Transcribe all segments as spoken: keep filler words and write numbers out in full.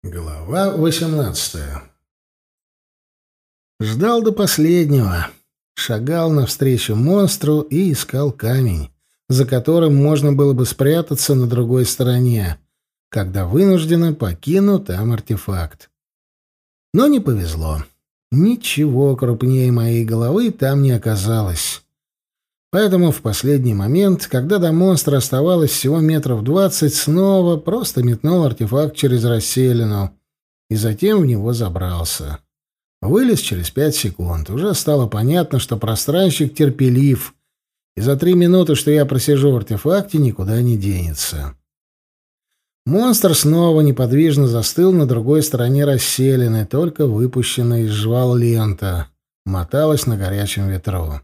Глава восемнадцатая. Ждал до последнего. Шагал навстречу монстру и искал камень, за которым можно было бы спрятаться на другой стороне, когда вынужденно покину там артефакт. Но не повезло. Ничего крупнее моей головы там не оказалось. Поэтому в последний момент, когда до монстра оставалось всего метров двадцать, снова просто метнул артефакт через расселину и затем в него забрался. Вылез через пять секунд. Уже стало понятно, что пространщик терпелив, и за три минуты, что я просижу в артефакте, никуда не денется. Монстр снова неподвижно застыл на другой стороне расселины, только выпущенная из жвал лента моталась на горячем ветру.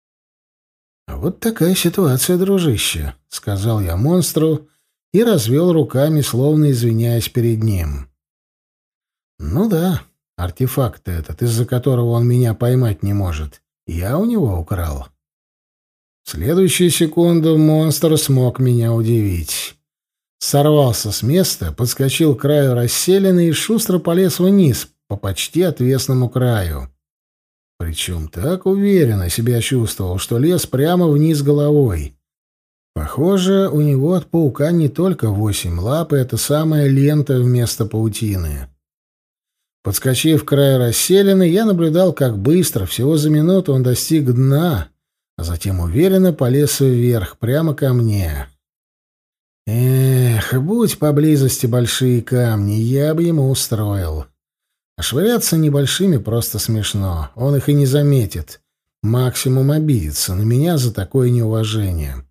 «Вот такая ситуация, дружище», — сказал я монстру и развел руками, словно извиняясь перед ним. «Ну да, артефакт этот, из-за которого он меня поймать не может, я у него украл». В следующую секунду монстр смог меня удивить. Сорвался с места, подскочил к краю расселины и шустро полез вниз по почти отвесному краю. Причем так уверенно себя чувствовал, что лез прямо вниз головой. Похоже, у него от паука не только восемь лап, и это самая лента вместо паутины. Подскочив к краю расселины, я наблюдал, как быстро, всего за минуту, он достиг дна, а затем уверенно полез вверх, прямо ко мне. Эх, будь поблизости большие камни, я бы ему устроил. А швыряться небольшими просто смешно. Он их и не заметит. Максимум обидится на меня за такое неуважение.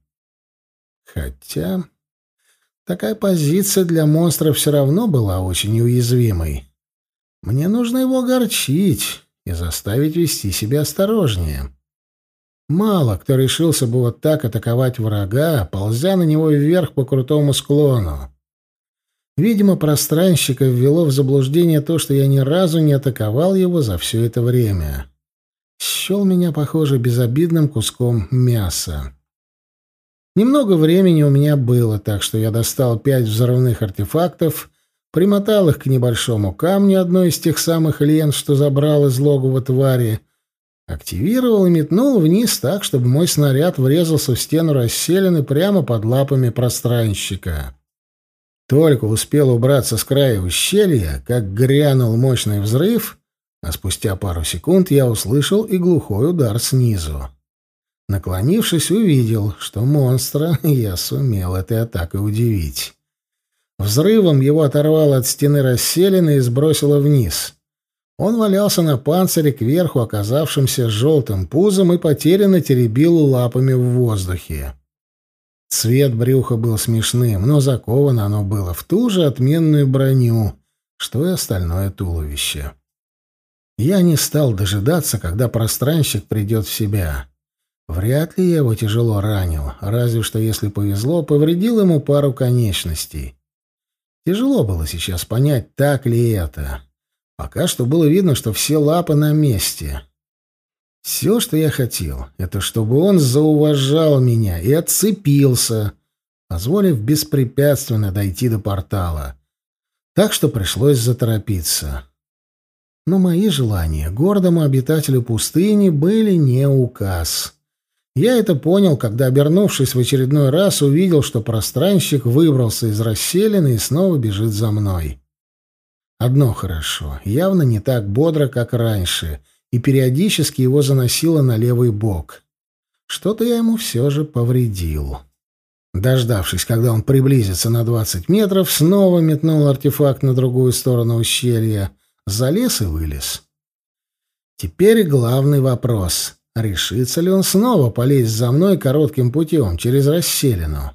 Хотя такая позиция для монстра все равно была очень уязвимой. Мне нужно его огорчить и заставить вести себя осторожнее. Мало кто решился бы вот так атаковать врага, ползя на него вверх по крутому склону. Видимо, пространщика ввело в заблуждение то, что я ни разу не атаковал его за все это время. Счел меня, похоже, безобидным куском мяса. Немного времени у меня было, так что я достал пять взрывных артефактов, примотал их к небольшому камню одной из тех самых лент, что забрал из логова твари, активировал и метнул вниз так, чтобы мой снаряд врезался в стену расселины прямо под лапами пространщика. Только успел убраться с края ущелья, как грянул мощный взрыв, а спустя пару секунд я услышал и глухой удар снизу. Наклонившись, увидел, что монстра я сумел этой атакой удивить. Взрывом его оторвало от стены расселины и сбросило вниз. Он валялся на панцире кверху, оказавшимся желтым пузом, и потерянно теребил лапами в воздухе. Цвет брюха был смешным, но заковано оно было в ту же отменную броню, что и остальное туловище. Я не стал дожидаться, когда пространщик придет в себя. Вряд ли я его тяжело ранил, разве что, если повезло, повредил ему пару конечностей. Тяжело было сейчас понять, так ли это. Пока что было видно, что все лапы на месте. Все, что я хотел, это чтобы он зауважал меня и отцепился, позволив беспрепятственно дойти до портала. Так что пришлось заторопиться. Но мои желания гордому обитателю пустыни были не указ. Я это понял, когда, обернувшись в очередной раз, увидел, что пространщик выбрался из расселины и снова бежит за мной. Одно хорошо, явно не так бодро, как раньше, и периодически его заносило на левый бок. Что-то я ему все же повредил. Дождавшись, когда он приблизится на двадцать метров, снова метнул артефакт на другую сторону ущелья, залез и вылез. Теперь главный вопрос — решится ли он снова полезть за мной коротким путем через расселину?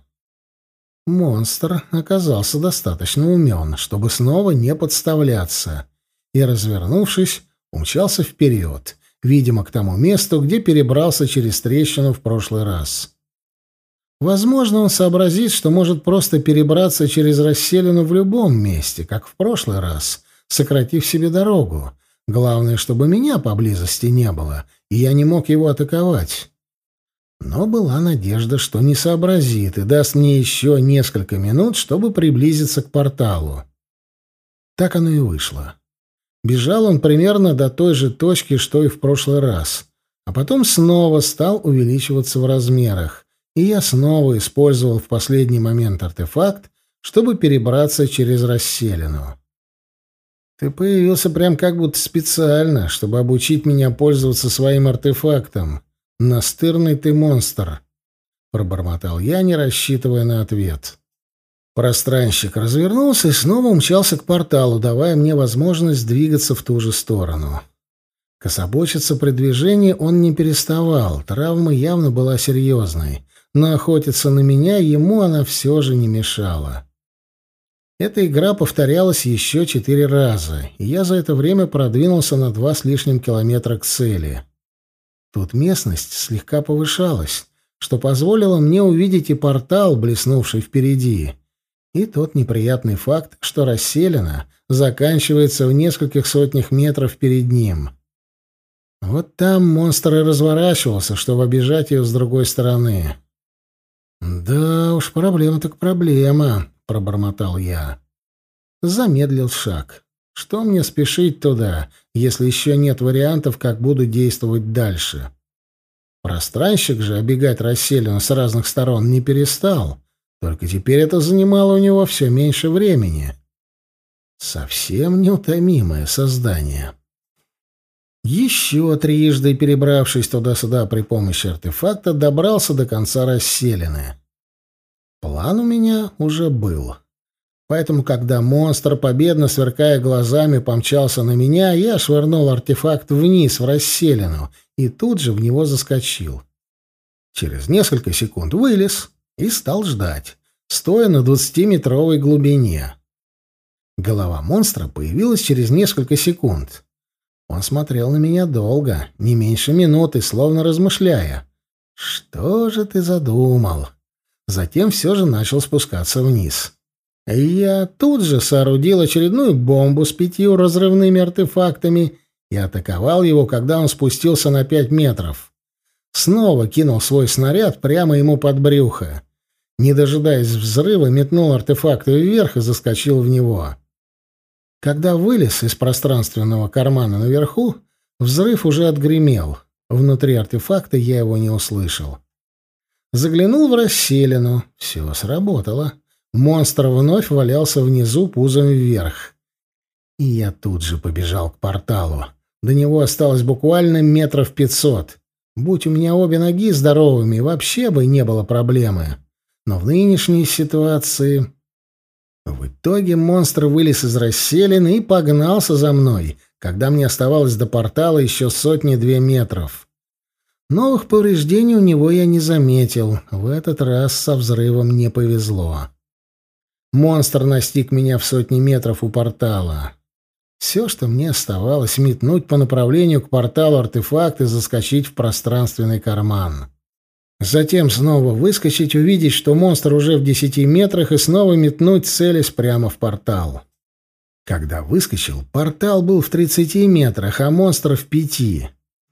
Монстр оказался достаточно умен, чтобы снова не подставляться, и, развернувшись, умчался вперед, видимо, к тому месту, где перебрался через трещину в прошлый раз. Возможно, он сообразит, что может просто перебраться через расселину в любом месте, как в прошлый раз, сократив себе дорогу. Главное, чтобы меня поблизости не было, и я не мог его атаковать. Но была надежда, что не сообразит и даст мне еще несколько минут, чтобы приблизиться к порталу. Так оно и вышло. Бежал он примерно до той же точки, что и в прошлый раз, а потом снова стал увеличиваться в размерах, и я снова использовал в последний момент артефакт, чтобы перебраться через расселину. «Ты появился прям как будто специально, чтобы обучить меня пользоваться своим артефактом. Настырный ты монстр», — пробормотал я, не рассчитывая на ответ. Пространщик развернулся и снова умчался к порталу, давая мне возможность двигаться в ту же сторону. Кособочиться при движении он не переставал, травма явно была серьезной, но охотиться на меня ему она все же не мешала. Эта игра повторялась еще четыре раза, и я за это время продвинулся на два с лишним километра к цели. Тут местность слегка повышалась, что позволило мне увидеть и портал, блеснувший впереди, и тот неприятный факт, что расселена заканчивается в нескольких сотнях метров перед ним. Вот там монстр и разворачивался, чтобы обижать ее с другой стороны. «Да уж, проблема так проблема», — пробормотал я. Замедлил шаг. Что мне спешить туда, если еще нет вариантов, как буду действовать дальше? Пространщик же обегать расселину с разных сторон не перестал, только теперь это занимало у него все меньше времени. Совсем неутомимое создание. Еще трижды, перебравшись туда-сюда при помощи артефакта, добрался до конца расселины. План у меня уже был. Поэтому, когда монстр, победно сверкая глазами, помчался на меня, я швырнул артефакт вниз в расселину и тут же в него заскочил. Через несколько секунд вылез и стал ждать, стоя на двадцатиметровой глубине. Голова монстра появилась через несколько секунд. Он смотрел на меня долго, не меньше минуты, словно размышляя. «Что же ты задумал?» Затем все же начал спускаться вниз. Я тут же соорудил очередную бомбу с пятью разрывными артефактами и атаковал его, когда он спустился на пять метров. Снова кинул свой снаряд прямо ему под брюхо. Не дожидаясь взрыва, метнул артефакты вверх и заскочил в него. Когда вылез из пространственного кармана наверху, взрыв уже отгремел. Внутри артефакта я его не услышал. Заглянул в расселину. Все сработало. Монстр вновь валялся внизу пузом вверх. И я тут же побежал к порталу. До него осталось буквально метров пятьсот. Будь у меня обе ноги здоровыми, вообще бы не было проблемы. Но в нынешней ситуации... В итоге монстр вылез из расселины и погнался за мной, когда мне оставалось до портала еще сотни-две метров. Новых повреждений у него я не заметил. В этот раз со взрывом не повезло. Монстр настиг меня в сотни метров у портала. Все, что мне оставалось, метнуть по направлению к порталу артефакт и заскочить в пространственный карман. Затем снова выскочить, увидеть, что монстр уже в десяти метрах, и снова метнуть, целясь прямо в портал. Когда выскочил, портал был в тридцати метрах, а монстр в пяти.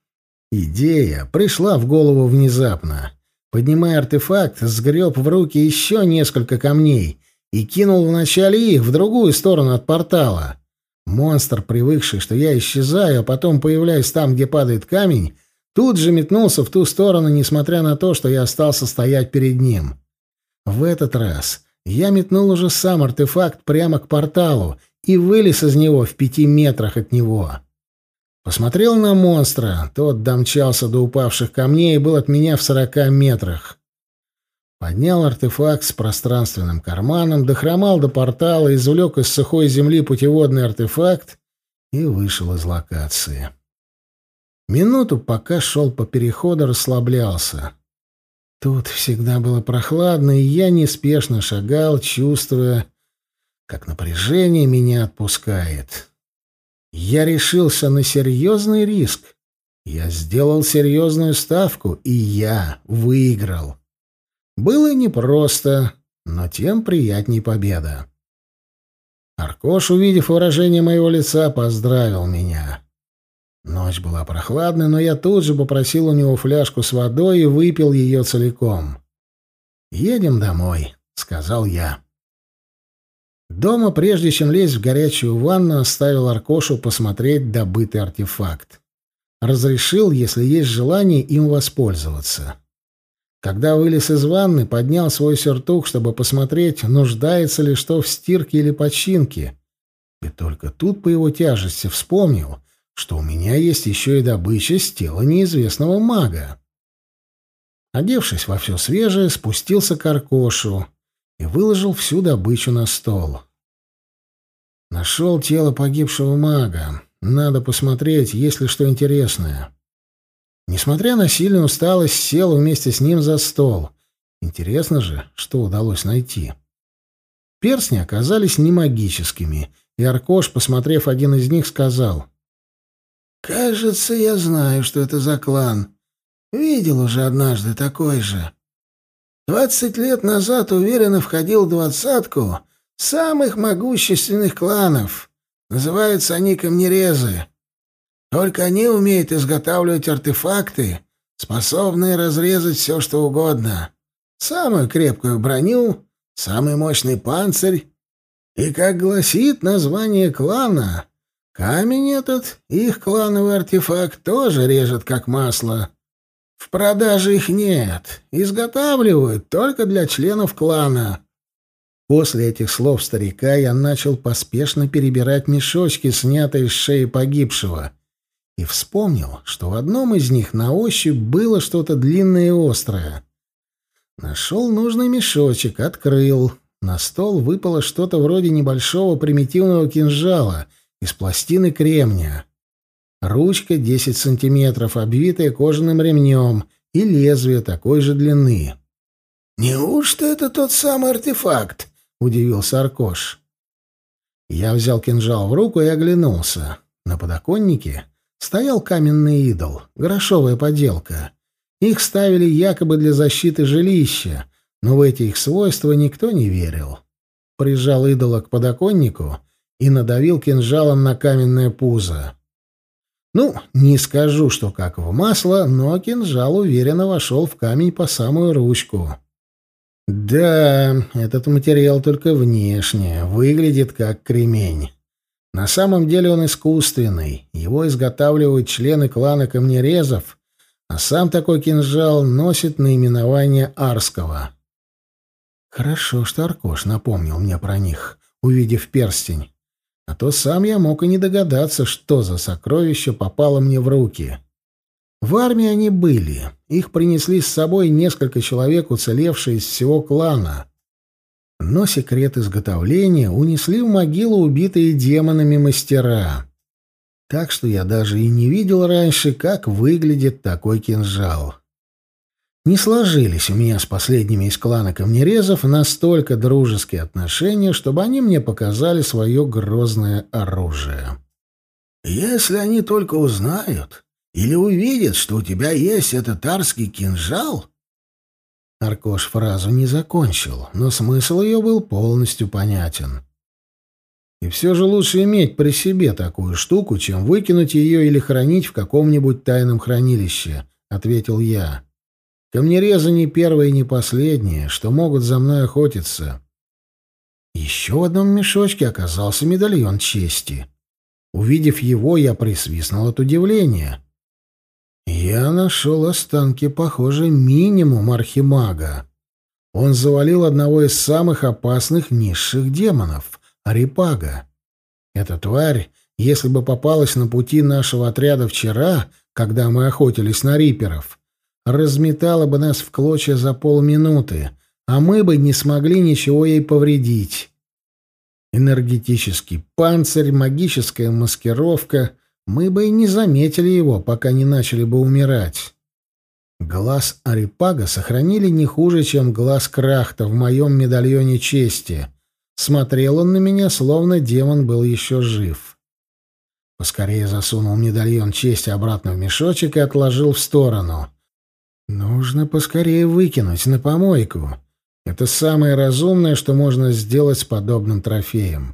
Идея пришла в голову внезапно. Поднимая артефакт, сгреб в руки еще несколько камней и кинул вначале их в другую сторону от портала. Монстр, привыкший, что я исчезаю, а потом появляюсь там, где падает камень, тут же метнулся в ту сторону, несмотря на то, что я остался стоять перед ним. В этот раз я метнул уже сам артефакт прямо к порталу и вылез из него в пяти метрах от него. Посмотрел на монстра, тот домчался до упавших камней и был от меня в сорока метрах. Поднял артефакт с пространственным карманом, дохромал до портала, извлек из сухой земли путеводный артефакт и вышел из локации. Минуту, пока шел по переходу, расслаблялся. Тут всегда было прохладно, и я неспешно шагал, чувствуя, как напряжение меня отпускает. Я решился на серьезный риск. Я сделал серьезную ставку, и я выиграл. Было непросто, но тем приятней победа. Аркош, увидев выражение моего лица, поздравил меня. Ночь была прохладной, но я тут же попросил у него фляжку с водой и выпил ее целиком. «Едем домой», — сказал я. Дома, прежде чем лезть в горячую ванну, оставил Аркошу посмотреть добытый артефакт. Разрешил, если есть желание, им воспользоваться. Когда вылез из ванны, поднял свой сюртук, чтобы посмотреть, нуждается ли что в стирке или починке. И только тут по его тяжести вспомнил, что у меня есть еще и добыча с тела неизвестного мага. Одевшись во все свежее, спустился к Аркошу и выложил всю добычу на стол. Нашел тело погибшего мага. Надо посмотреть, есть ли что интересное. Несмотря на сильную усталость, сел вместе с ним за стол. Интересно же, что удалось найти. Перстни оказались не магическими, и Аркош, посмотрев один из них, сказал: «Кажется, я знаю, что это за клан. Видел уже однажды такой же. Двадцать лет назад уверенно входил в двадцатку самых могущественных кланов. Называются они камнерезы. Только они умеют изготавливать артефакты, способные разрезать все, что угодно. Самую крепкую броню, самый мощный панцирь. И, как гласит название клана, камень этот, их клановый артефакт, тоже режет как масло. В продаже их нет, изготавливают только для членов клана». После этих слов старика я начал поспешно перебирать мешочки, снятые с шеи погибшего, и вспомнил, что в одном из них на ощупь было что-то длинное и острое. Нашел нужный мешочек, открыл. На стол выпало что-то вроде небольшого примитивного кинжала из пластины кремния. Ручка десять сантиметров, обвитая кожаным ремнем, и лезвие такой же длины. «Неужто это тот самый артефакт?» — удивился Аркош. Я взял кинжал в руку и оглянулся. На подоконнике стоял каменный идол, грошовая поделка. Их ставили якобы для защиты жилища, но в эти их свойства никто не верил. Прижал идола к подоконнику и надавил кинжалом на каменное пузо. Ну, не скажу, что как в масло, но кинжал уверенно вошел в камень по самую ручку. Да, этот материал только внешне, выглядит как кремень. На самом деле он искусственный, его изготавливают члены клана камнерезов, а сам такой кинжал носит наименование Арского. Хорошо, что Аркош напомнил мне про них, увидев перстень. А то сам я мог и не догадаться, что за сокровище попало мне в руки. В армии они были. Их принесли с собой несколько человек, уцелевшие из всего клана. Но секрет изготовления унесли в могилу убитые демонами мастера. Так что я даже и не видел раньше, как выглядит такой кинжал. Не сложились у меня с последними из клана камнерезов настолько дружеские отношения, чтобы они мне показали свое грозное оружие. «Если они только узнают или увидят, что у тебя есть этот арский кинжал...» Аркош фразу не закончил, но смысл ее был полностью понятен. «И все же лучше иметь при себе такую штуку, чем выкинуть ее или хранить в каком-нибудь тайном хранилище», — ответил я. «Камнерезы не первые и не последние, что могут за мной охотиться». Еще в одном мешочке оказался медальон чести. Увидев его, я присвистнул от удивления. Я нашел останки, похоже, минимум архимага. Он завалил одного из самых опасных низших демонов — Арипага. Эта тварь, если бы попалась на пути нашего отряда вчера, когда мы охотились на риперов, разметала бы нас в клочья за полминуты, а мы бы не смогли ничего ей повредить. Энергетический панцирь, магическая маскировка — мы бы и не заметили его, пока не начали бы умирать. Глаз Арипага сохранили не хуже, чем глаз Крахта в моем медальоне чести. Смотрел он на меня, словно демон был еще жив. Поскорее засунул медальон чести обратно в мешочек и отложил в сторону. Нужно поскорее выкинуть на помойку. Это самое разумное, что можно сделать с подобным трофеем.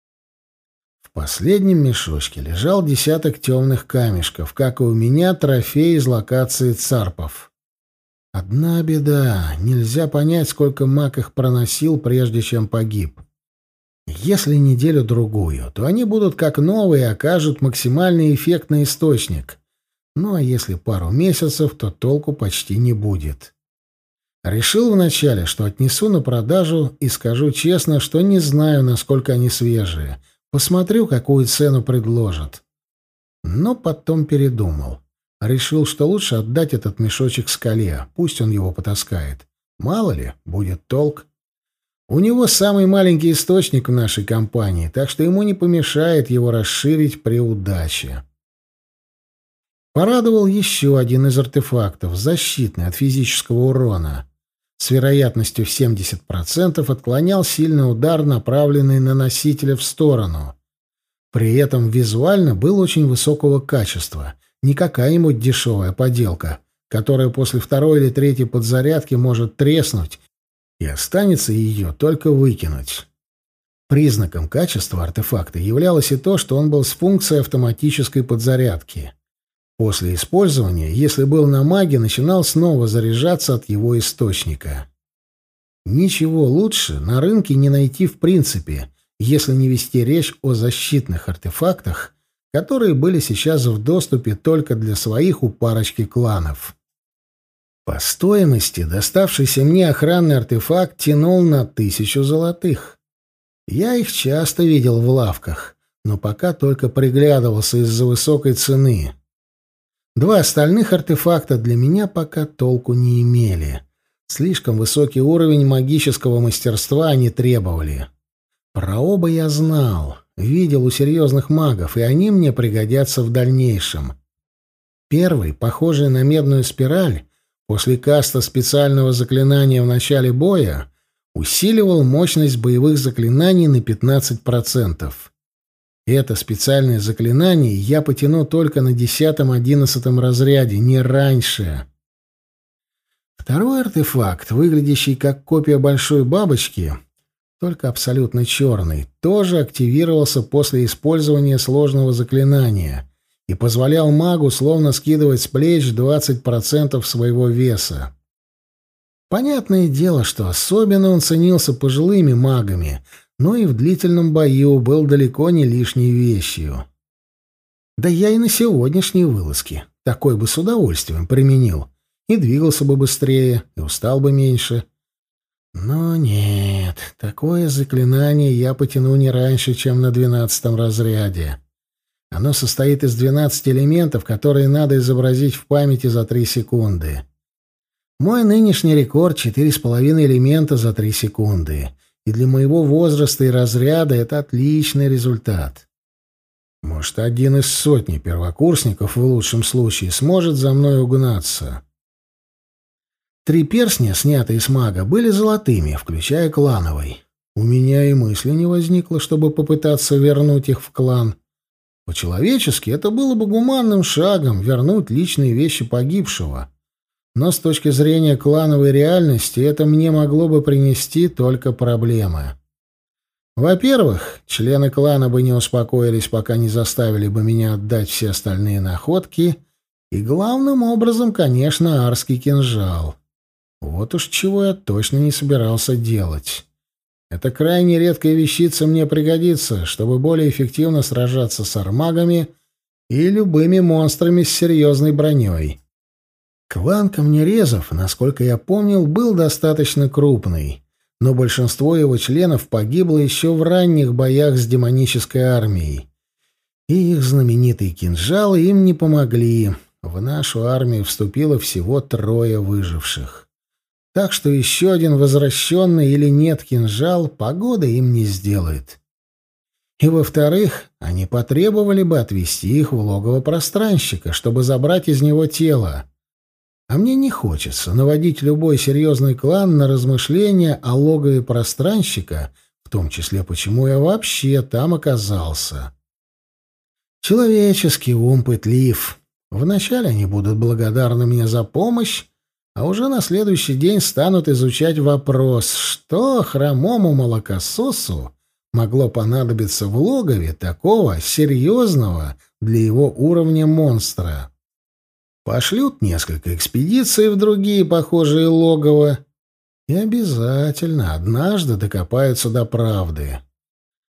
В последнем мешочке лежал десяток темных камешков, как и у меня трофей из локации царпов. Одна беда — нельзя понять, сколько маг их проносил, прежде чем погиб. Если неделю-другую, то они будут как новые и окажут максимальный эффект на источник. Ну а если пару месяцев, то толку почти не будет. Решил вначале, что отнесу на продажу и скажу честно, что не знаю, насколько они свежие. Посмотрю, какую цену предложат. Но потом передумал. Решил, что лучше отдать этот мешочек Скале, пусть он его потаскает. Мало ли, будет толк. У него самый маленький источник в нашей компании, так что ему не помешает его расширить при удаче. Порадовал еще один из артефактов, защитный от физического урона. С вероятностью в семьдесят процентов отклонял сильный удар, направленный на носителя в сторону. При этом визуально был очень высокого качества, не какая-нибудь дешевая поделка, которая после второй или третьей подзарядки может треснуть, и останется ее только выкинуть. Признаком качества артефакта являлось и то, что он был с функцией автоматической подзарядки. После использования, если был на маге, начинал снова заряжаться от его источника. Ничего лучше на рынке не найти в принципе, если не вести речь о защитных артефактах, которые были сейчас в доступе только для своих у парочки кланов. По стоимости доставшийся мне охранный артефакт тянул на тысячу золотых. Я их часто видел в лавках, но пока только приглядывался из-за высокой цены. Два остальных артефакта для меня пока толку не имели. Слишком высокий уровень магического мастерства они требовали. Про оба я знал, видел у серьезных магов, и они мне пригодятся в дальнейшем. Первый, похожий на медную спираль, после каста специального заклинания в начале боя, усиливал мощность боевых заклинаний на пятнадцать процентов. Это специальное заклинание я потяну только на десятом-одиннадцатом разряде, не раньше. Второй артефакт, выглядящий как копия большой бабочки, только абсолютно черный, тоже активировался после использования сложного заклинания и позволял магу словно скидывать с плеч двадцать процентов своего веса. Понятное дело, что особенно он ценился пожилыми магами, но и в длительном бою был далеко не лишней вещью. Да я и на сегодняшней вылазке такой бы с удовольствием применил, и двигался бы быстрее, и устал бы меньше. Но нет, такое заклинание я потяну не раньше, чем на двенадцатом разряде. Оно состоит из двенадцати элементов, которые надо изобразить в памяти за три секунды. Мой нынешний рекорд — четыре с половиной элемента за три секунды. И для моего возраста и разряда это отличный результат. Может, один из сотни первокурсников в лучшем случае сможет за мной угнаться. Три перстня, снятые с мага, были золотыми, включая клановый. У меня и мысли не возникло, чтобы попытаться вернуть их в клан. По-человечески это было бы гуманным шагом — вернуть личные вещи погибшего. Но с точки зрения клановой реальности это мне могло бы принести только проблемы. Во-первых, члены клана бы не успокоились, пока не заставили бы меня отдать все остальные находки, и главным образом, конечно, арский кинжал. Вот уж чего я точно не собирался делать. Эта крайне редкая вещица мне пригодится, чтобы более эффективно сражаться с армагами и любыми монстрами с серьезной броней. Клан камнерезов, насколько я помнил, был достаточно крупный, но большинство его членов погибло еще в ранних боях с демонической армией. И их знаменитые кинжалы им не помогли. В нашу армию вступило всего трое выживших. Так что еще один возвращенный или нет кинжал погода им не сделает. И, во-вторых, они потребовали бы отвезти их в логово пространщика, чтобы забрать из него тело. А мне не хочется наводить любой серьезный клан на размышления о логове пространщика, в том числе, почему я вообще там оказался. Человеческий ум пытлив. Вначале они будут благодарны мне за помощь, а уже на следующий день станут изучать вопрос, что хромому молокососу могло понадобиться в логове такого серьезного для его уровня монстра. Пошлют несколько экспедиций в другие похожие логово и обязательно однажды докопаются до правды.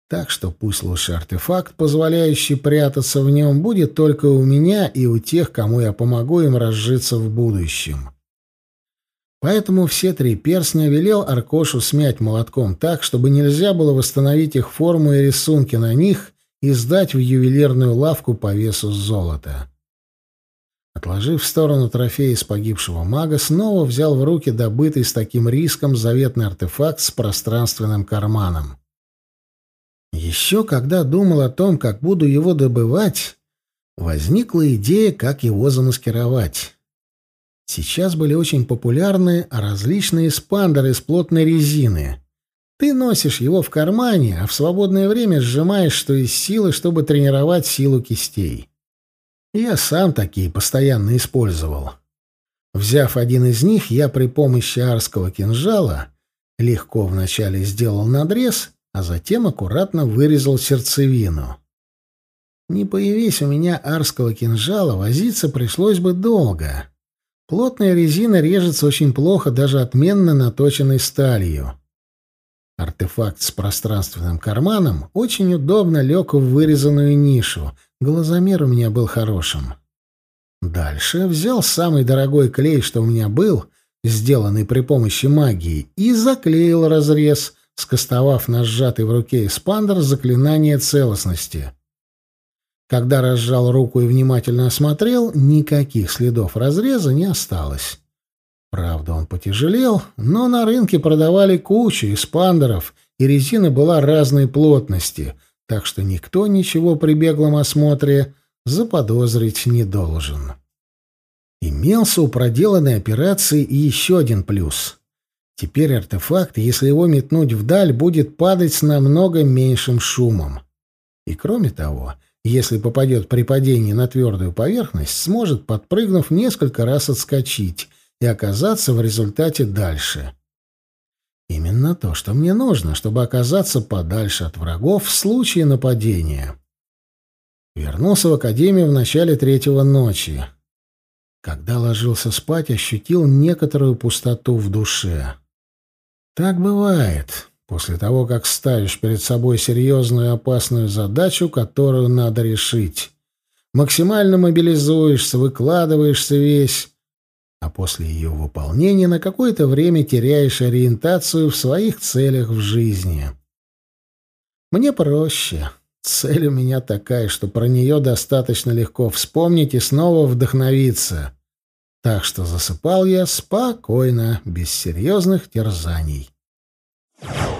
Так что пусть лучше артефакт, позволяющий прятаться в нем, будет только у меня и у тех, кому я помогу им разжиться в будущем. Поэтому все три перстня велел Аркошу смять молотком так, чтобы нельзя было восстановить их форму и рисунки на них и сдать в ювелирную лавку по весу золота. Отложив в сторону трофей из погибшего мага, снова взял в руки добытый с таким риском заветный артефакт с пространственным карманом. Еще когда думал о том, как буду его добывать, возникла идея, как его замаскировать. Сейчас были очень популярны различные спандеры из плотной резины. Ты носишь его в кармане, а в свободное время сжимаешь что из силы, чтобы тренировать силу кистей. Я сам такие постоянно использовал. Взяв один из них, я при помощи арского кинжала легко вначале сделал надрез, а затем аккуратно вырезал сердцевину. Не появись у меня арского кинжала, возиться пришлось бы долго. Плотная резина режется очень плохо даже отменно наточенной сталью. Артефакт с пространственным карманом очень удобно лег в вырезанную нишу. Глазомер у меня был хорошим. Дальше взял самый дорогой клей, что у меня был, сделанный при помощи магии, и заклеил разрез, скостовав на сжатый в руке эспандер заклинание целостности. Когда разжал руку и внимательно осмотрел, никаких следов разреза не осталось. Правда, он потяжелел, но на рынке продавали кучу эспандеров, и резина была разной плотности, так что никто ничего при беглом осмотре заподозрить не должен. Имелся у проделанной операции и еще один плюс. Теперь артефакт, если его метнуть вдаль, будет падать с намного меньшим шумом. И кроме того, если попадет при падении на твердую поверхность, сможет, подпрыгнув, несколько раз отскочить и оказаться в результате дальше. Именно то, что мне нужно, чтобы оказаться подальше от врагов в случае нападения. Вернулся в академию в начале третьего ночи. Когда ложился спать, ощутил некоторую пустоту в душе. Так бывает после того, как ставишь перед собой серьезную и опасную задачу, которую надо решить. Максимально мобилизуешься, выкладываешься весь, а после ее выполнения на какое-то время теряешь ориентацию в своих целях в жизни. Мне проще. Цель у меня такая, что про нее достаточно легко вспомнить и снова вдохновиться. Так что засыпал я спокойно, без серьезных терзаний.